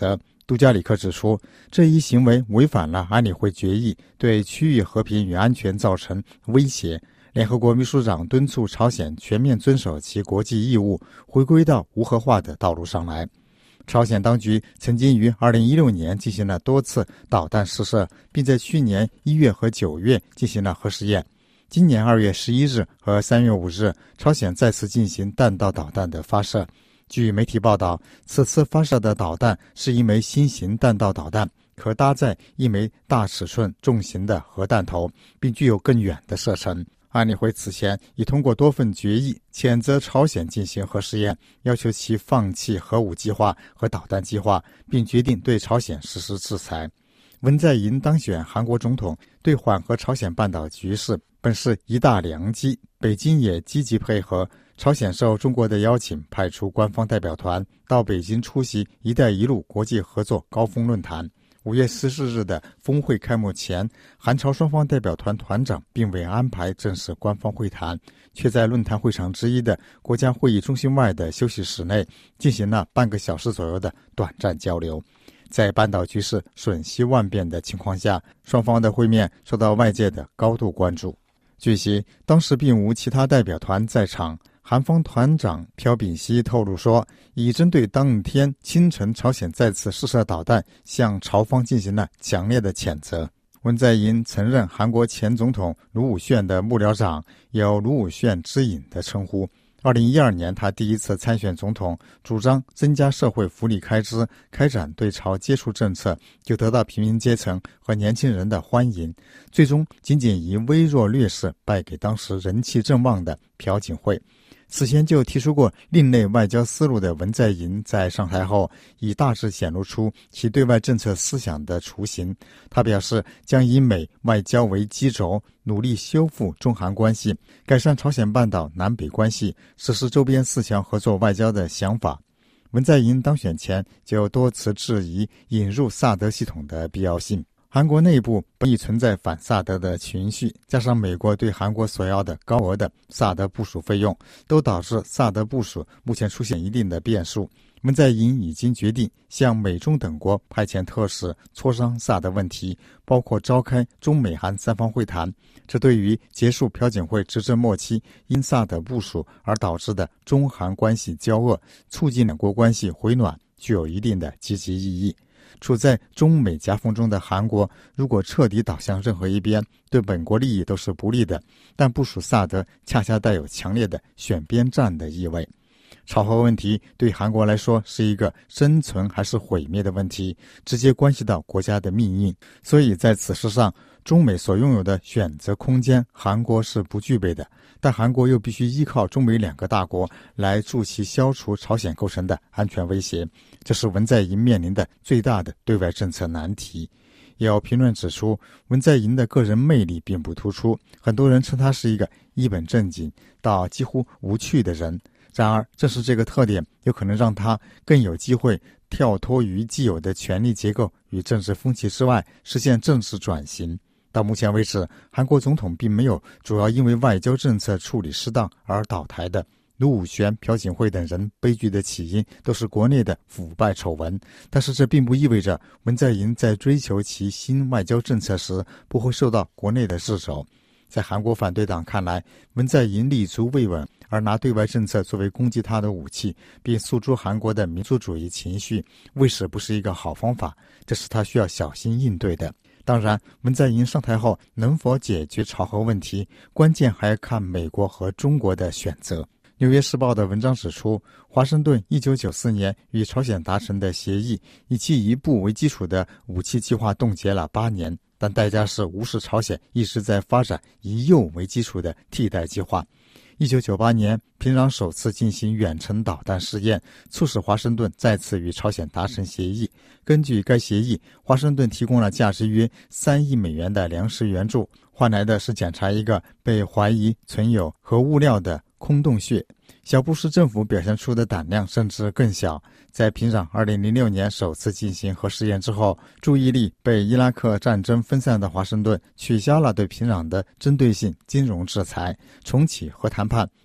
杜加里克指出，这一行为违反了安理会决议，对区域和平与安全造成威胁。联合国秘书长敦促朝鲜全面遵守其国际义务，回归到无核化的道路上来。朝鲜当局曾经于二零一六年进行了多次导弹试射，并在去年一月和九月进行了核试验。今年二月十一日和三月五日，朝鲜再次进行弹道导弹的发射。据媒体报道，此次发射的导弹是一枚新型弹道导弹，可搭载一枚大尺寸重型的核弹头，并具有更远的射程。安理会此前已通过多份决议，谴责朝鲜进行核试验，要求其放弃核武计划和导弹计划，并决定对朝鲜实施制裁。文在寅当选韩国总统，对缓和朝鲜半岛局势本是一大良机，北京也积极配合。朝鲜受中国的邀请，派出官方代表团到北京出席“一带一路”国际合作高峰论坛。五月十四日的峰会开幕前，韩朝双方代表团团长并未安排正式官方会谈，却在论坛会场之一的国家会议中心外的休息室内进行了半个小时左右的短暂交流。在半岛局势瞬息万变的情况下，双方的会面受到外界的高度关注。据悉，当时并无其他代表团在场。韩方团长朴炳熙透露说，已针对当天清晨朝鲜再次试射导弹，向朝方进行了强烈的谴责。文在寅曾任韩国前总统卢武铉的幕僚长，有卢武铉之隐的称呼。二零一二年，他第一次参选总统，主张增加社会福利开支，开展对朝接触政策，就得到平民阶层和年轻人的欢迎，最终仅仅以微弱劣势败给当时人气正旺的朴槿惠。此前就提出过另类外交思路的文在寅在上台后，已大致显露出其对外政策思想的雏形。他表示将以美外交为基轴，努力修复中韩关系，改善朝鲜半岛南北关系，实施周边四强合作外交的想法。文在寅当选前就多次质疑引入萨德系统的必要性。韩国内部本已存在反萨德的情绪，加上美国对韩国所要的高额的萨德部署费用，都导致萨德部署目前出现一定的变数。文在寅已经决定向美中等国派遣特使磋商萨德问题，包括召开中美韩三方会谈。这对于结束朴槿惠执政末期因萨德部署而导致的中韩关系交恶，促进两国关系回暖，具有一定的积极意义。处在中美夹缝中的韩国，如果彻底倒向任何一边，对本国利益都是不利的。但部署萨德恰恰带有强烈的选边站的意味。朝核问题对韩国来说是一个生存还是毁灭的问题，直接关系到国家的命运。所以在此事上，中美所拥有的选择空间，韩国是不具备的。但韩国又必须依靠中美两个大国来助其消除朝鲜构成的安全威胁，这是文在寅面临的最大的对外政策难题。有评论指出，文在寅的个人魅力并不突出，很多人称他是一个一本正经到几乎无趣的人。然而，正是这个特点，有可能让他更有机会跳脱于既有的权力结构与政治风气之外，实现政治转型。到目前为止，韩国总统并没有主要因为外交政策处理失当而倒台的。卢武铉、朴槿惠等人悲剧的起因都是国内的腐败丑闻，但是这并不意味着文在寅在追求其新外交政策时不会受到国内的掣肘。在韩国反对党看来，文在寅立足未稳，而拿对外政策作为攻击他的武器，并诉诸韩国的民族主义情绪，为时不是一个好方法，这是他需要小心应对的。当然，文在寅上台后能否解决朝核问题，关键还要看美国和中国的选择。纽约时报的文章指出，华盛顿一九九四年与朝鲜达成的协议，以其一步为基础的武器计划冻结了八年，但代价是无视朝鲜一直在发展以铀为基础的替代计划。一九九八年，平壤首次进行远程导弹试验，促使华盛顿再次与朝鲜达成协议。根据该协议，华盛顿提供了价值约三亿美元的粮食援助，换来的是检查一个被怀疑存有核物料的空洞穴。小布什政府表现出的胆量甚至更小，在平壤二零零六年首次进行核试验之后，注意力被伊拉克战争分散的华盛顿取消了对平壤的针对性金融制裁，重启核谈判，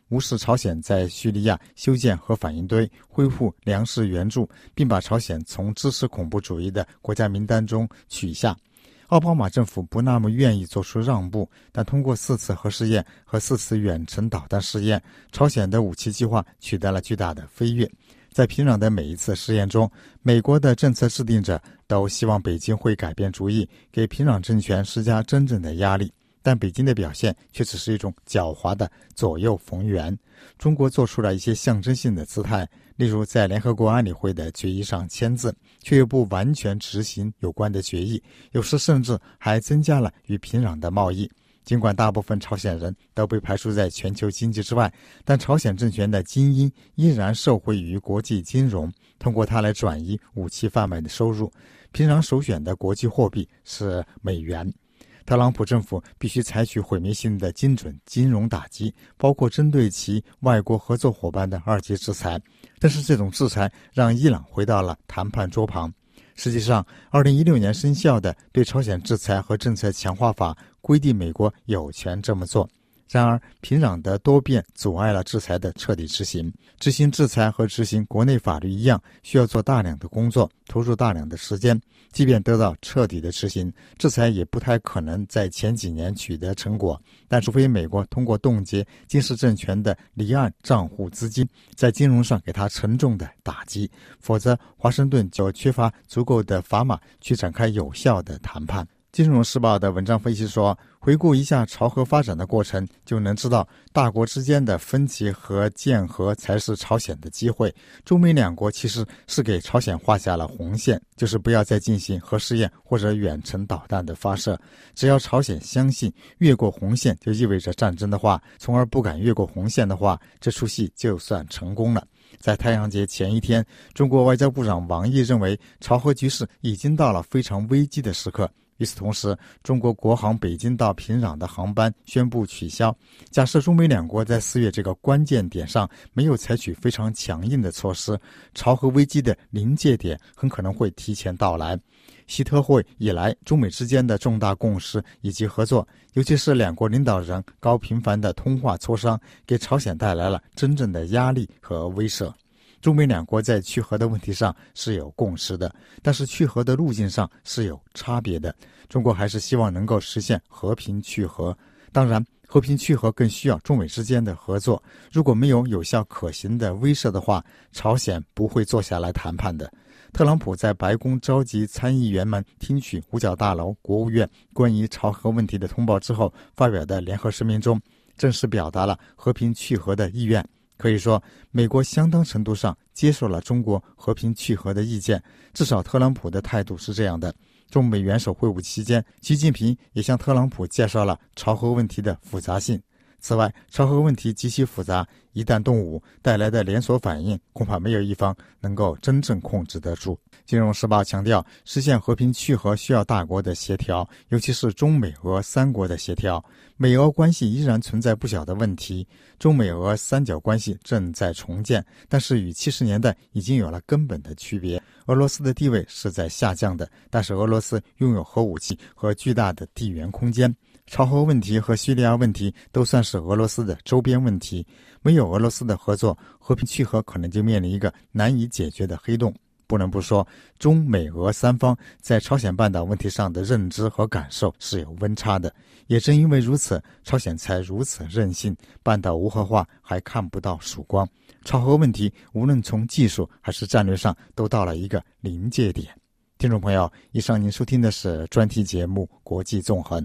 无视朝鲜在叙利亚修建核反应堆、恢复粮食援助，并把朝鲜从支持恐怖主义的国家名单中取下。奥巴马政府不那么愿意做出让步，但通过四次核试验和四次远程导弹试验，朝鲜的武器计划取得了巨大的飞跃。在平壤的每一次试验中，美国的政策制定者都希望北京会改变主意，给平壤政权施加真正的压力。但北京的表现却只是一种狡猾的左右逢源。中国做出了一些象征性的姿态，例如在联合国安理会的决议上签字，却又不完全执行有关的决议，有时甚至还增加了与平壤的贸易。尽管大部分朝鲜人都被排除在全球经济之外，但朝鲜政权的精英依然受惠于国际金融，通过它来转移武器贩卖的收入。平壤首选的国际货币是美元。特朗普政府必须采取毁灭性的精准金融打击，包括针对其外国合作伙伴的二级制裁。但是这种制裁让伊朗回到了谈判桌旁。实际上，二零一六年生效的对朝鲜制裁和政策强化法规定美国有权这么做。然而，平壤的多变阻碍了制裁的彻底执行。执行制裁和执行国内法律一样，需要做大量的工作，投入大量的时间。即便得到彻底的执行，制裁也不太可能在前几年取得成果。但除非美国通过冻结金氏政权的离岸账户资金，在金融上给他沉重的打击，否则华盛顿就缺乏足够的砝码去展开有效的谈判。金融时报的文章分析说，回顾一下朝核发展的过程，就能知道大国之间的分歧和建和才是朝鲜的机会。中美两国其实是给朝鲜画下了红线，就是不要再进行核试验或者远程导弹的发射。只要朝鲜相信越过红线就意味着战争的话，从而不敢越过红线的话，这出戏就算成功了。在太阳节前一天，中国外交部长王毅认为朝核局势已经到了非常危机的时刻。与此同时，中国国航北京到平壤的航班宣布取消。假设中美两国在四月这个关键点上没有采取非常强硬的措施，朝核危机的临界点很可能会提前到来。习特会以来，中美之间的重大共识以及合作，尤其是两国领导人高频繁的通话磋商，给朝鲜带来了真正的压力和威慑。中美两国在去核的问题上是有共识的，但是去核的路径上是有差别的。中国还是希望能够实现和平去核，当然和平去核更需要中美之间的合作。如果没有有效可行的威慑的话，朝鲜不会坐下来谈判的。特朗普在白宫召集参议员们听取五角大楼国务院关于朝核问题的通报之后发表的联合声明中，正式表达了和平去核的意愿。可以说，美国相当程度上接受了中国和平去核的意见，至少特朗普的态度是这样的。中美元首会晤期间，习近平也向特朗普介绍了朝核问题的复杂性。此外，朝核问题极其复杂，一旦动武带来的连锁反应，恐怕没有一方能够真正控制得住。金融时报强调，实现和平去核需要大国的协调，尤其是中美俄三国的协调。美俄关系依然存在不小的问题，中美俄三角关系正在重建，但是与七十年代已经有了根本的区别。俄罗斯的地位是在下降的，但是俄罗斯拥有核武器和巨大的地缘空间。朝核问题和叙利亚问题都算是俄罗斯的周边问题，没有俄罗斯的合作，和平去核可能就面临一个难以解决的黑洞。不能不说，中美俄三方在朝鲜半岛问题上的认知和感受是有温差的。也正因为如此，朝鲜才如此任性，半岛无核化还看不到曙光。朝核问题无论从技术还是战略上都到了一个临界点。听众朋友，以上您收听的是专题节目《国际纵横》。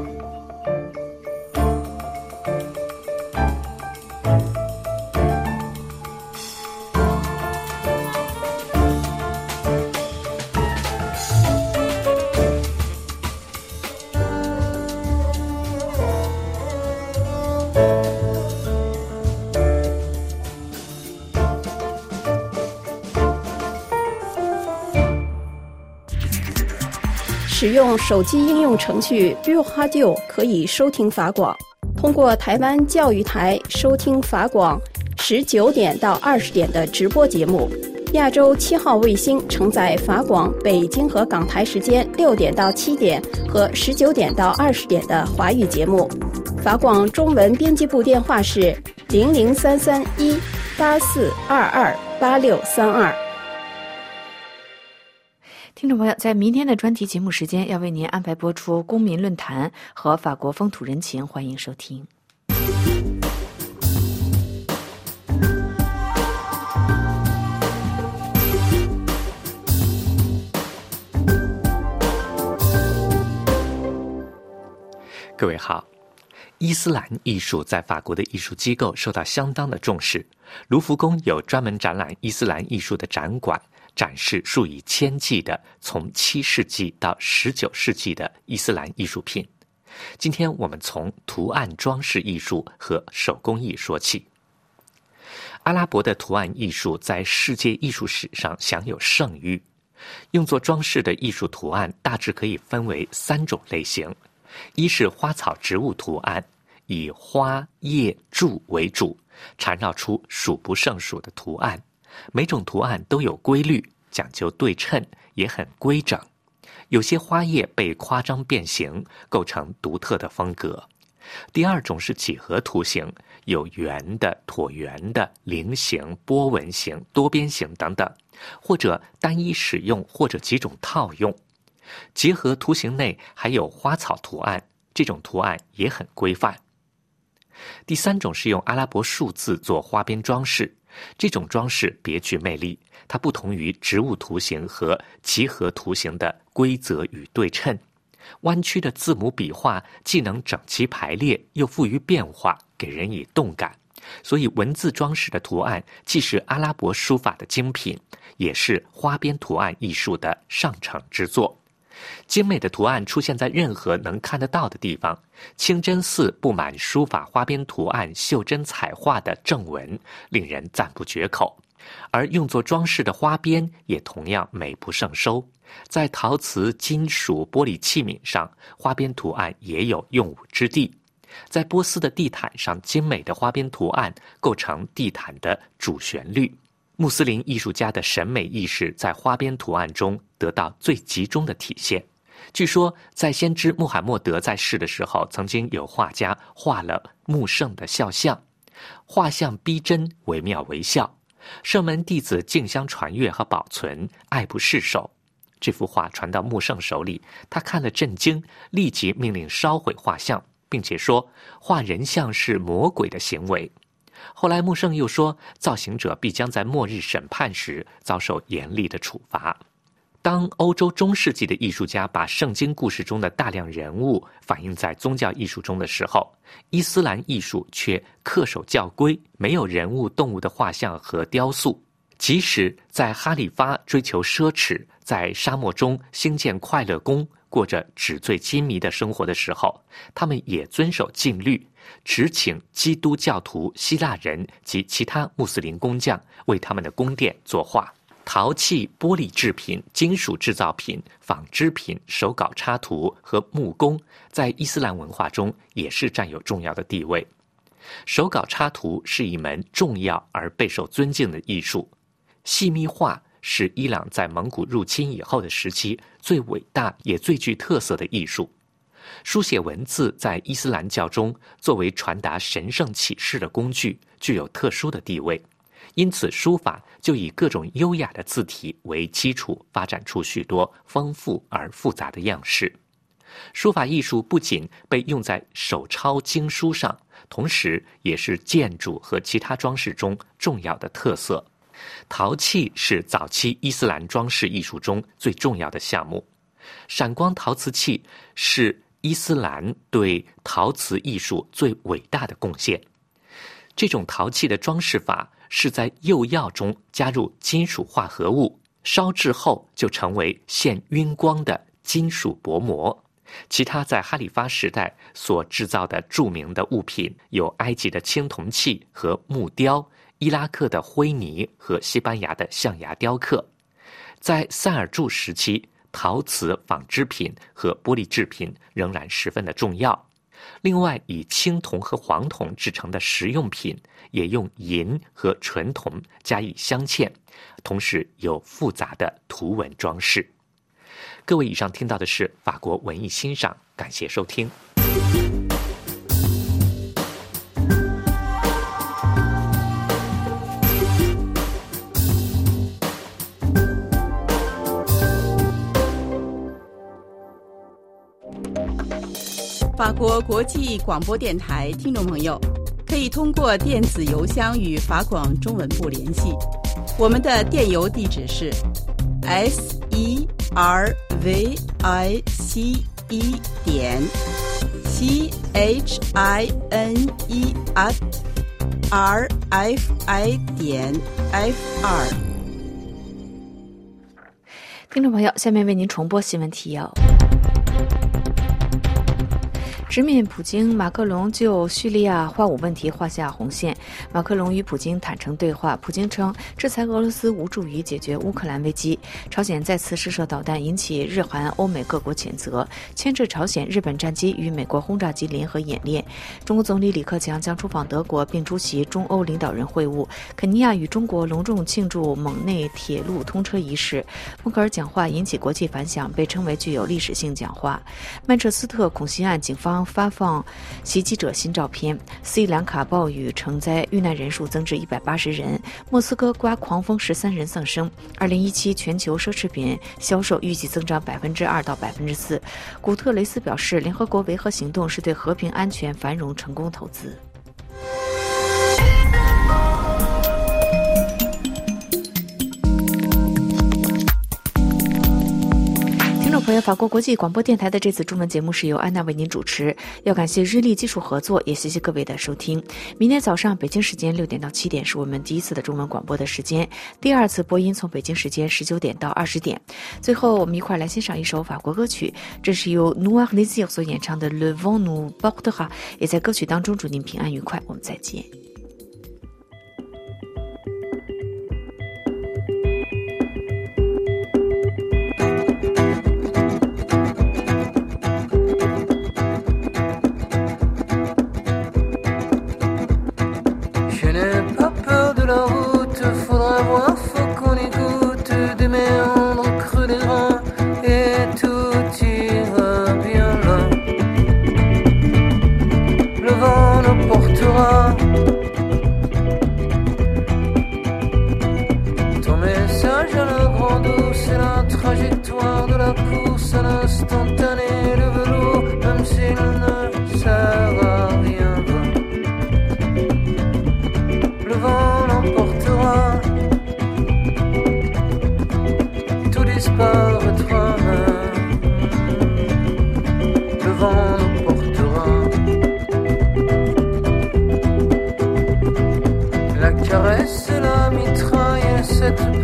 使用手机应用程序 ViuRadio 可以收听法广。通过台湾教育台收听法广十九点到二十点的直播节目。亚洲七号卫星承载法广北京和港台时间六点到七点和十九点到二十点的华语节目。法广中文编辑部电话是零零三三一八四二二八六三二。 听众朋友，在明天的专题节目时间，要为您安排播出公民论坛和法国风土人情，欢迎收听。 各位好，伊斯兰艺术在法国的艺术机构受到相当的重视。卢浮宫有专门展览伊斯兰艺术的展馆，展示数以千计的从七世纪到十九世纪的伊斯兰艺术品。今天我们从图案装饰艺术和手工艺说起。阿拉伯的图案艺术在世界艺术史上享有盛誉。用作装饰的艺术图案大致可以分为三种类型。一是花草植物图案，以花叶柱为主，缠绕出数不胜数的图案，每种图案都有规律，讲究对称，也很规整。有些花叶被夸张变形，构成独特的风格。第二种是几何图形，有圆的、椭圆的、菱形、波纹形、多边形等等，或者单一使用，或者几种套用。结合图形内还有花草图案，这种图案也很规范。第三种是用阿拉伯数字做花边装饰，这种装饰别具魅力，它不同于植物图形和几何图形的规则与对称。弯曲的字母笔画既能整齐排列，又富于变化，给人以动感。所以文字装饰的图案既是阿拉伯书法的精品，也是花边图案艺术的上乘之作。精美的图案出现在任何能看得到的地方，清真寺布满书法花边图案、袖珍彩画的正文，令人赞不绝口。而用作装饰的花边也同样美不胜收，在陶瓷、金属、玻璃器皿上，花边图案也有用武之地。在波斯的地毯上，精美的花边图案构成地毯的主旋律。穆斯林艺术家的审美意识在花边图案中得到最集中的体现。据说在先知穆罕默德在世的时候，曾经有画家画了穆圣的肖像，画像逼真，惟妙惟肖。圣门弟子竞相传阅和保存，爱不释手。这幅画传到穆圣手里，他看了震惊，立即命令烧毁画像，并且说画人像是魔鬼的行为。后来穆圣又说，造行者必将在末日审判时遭受严厉的处罚。当欧洲中世纪的艺术家把圣经故事中的大量人物反映在宗教艺术中的时候，伊斯兰艺术却恪守教规，没有人物动物的画像和雕塑。即使在哈里发追求奢侈，在沙漠中兴建快乐宫，过着纸醉金迷的生活的时候，他们也遵守禁律，只请基督教徒、希腊人及其他穆斯林工匠为他们的宫殿作画。陶器、玻璃制品、金属制造品、纺织品、手稿插图和木工在伊斯兰文化中也是占有重要的地位。手稿插图是一门重要而备受尊敬的艺术。细密画是伊朗在蒙古入侵以后的时期最伟大也最具特色的艺术。书写文字在伊斯兰教中作为传达神圣启示的工具，具有特殊的地位。因此书法就以各种优雅的字体为基础，发展出许多丰富而复杂的样式。书法艺术不仅被用在手抄经书上，同时也是建筑和其他装饰中重要的特色。陶器是早期伊斯兰装饰艺术中最重要的项目。闪光陶瓷器是伊斯兰对陶瓷艺术最伟大的贡献。这种陶器的装饰法是在釉药中加入金属化合物，烧制后就成为现晕光的金属薄膜。其他在哈里发时代所制造的著名的物品有埃及的青铜器和木雕，伊拉克的灰泥和西班牙的象牙雕刻。在塞尔柱时期，陶瓷、纺织品和玻璃制品仍然十分的重要。另外，以青铜和黄铜制成的实用品也用银和纯铜加以镶嵌，同时有复杂的图文装饰。各位，以上听到的是法国文艺欣赏，感谢收听。 法国国际广播电台听众朋友，可以通过电子邮箱与法广中文部联系。我们的电邮地址是 s e r v i c e 点 c h i n e at r f i 点 f r。 听众朋友，下面为您重播新闻提要。直面普京，马克龙就叙利亚化武问题画下红线。马克龙与普京坦诚对话，普京称制裁俄罗斯无助于解决乌克兰危机。朝鲜再次试射导弹，引起日韩欧美各国谴责。牵制朝鲜，日本战机与美国轰炸机联合演练。中国总理李克强将出访德国，并出席中欧领导人会晤。肯尼亚与中国隆重庆祝蒙内铁路通车仪式。默克尔讲话引起国际反响，被称为具有历史性讲话。曼彻斯特恐袭案，警方发放袭击者新照片。斯里兰卡暴雨成灾，遇难人数增至一百八十人。莫斯科刮狂风，十三人丧生。二零一七全球奢侈品销售预计增长百分之二到百分之四。古特雷斯表示，联合国维和行动是对和平、安全、繁荣成功投资。朋友，法国国际广播电台的这次中文节目是由安娜为您主持，要感谢日立技术合作，也谢谢各位的收听。明天早上北京时间六点到七点是我们第一次的中文广播的时间，第二次播音从北京时间十九点到二十点。最后我们一块来欣赏一首法国歌曲，这是由 Noir Désir 所演唱的 Le Vent nous portera， 也在歌曲当中祝您平安愉快，我们再见。 Caresse la mitraille, cette